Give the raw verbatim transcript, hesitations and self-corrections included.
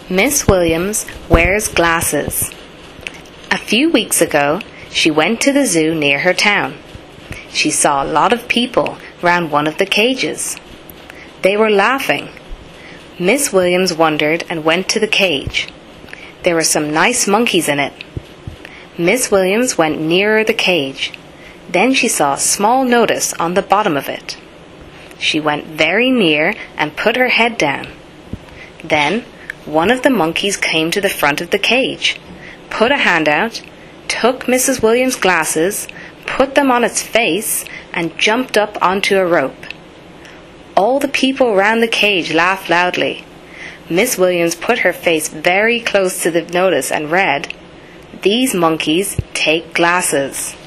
Miss Williams wears glasses. A few weeks ago, she went to the zoo near her town. She saw a lot of people round one of the cages. They were laughing. Miss Williams wondered and went to the cage. There were some nice monkeys in it. Miss Williams went nearer the cage. Then she saw a small notice on the bottom of it. She went very near and put her head down. Then one of the monkeys came to the front of the cage, put a hand out, took Missus Williams' glasses, put them on its face, and jumped up onto a rope. All the people round the cage laughed loudly. Miss Williams put her face very close to the notice and read, "These monkeys take glasses."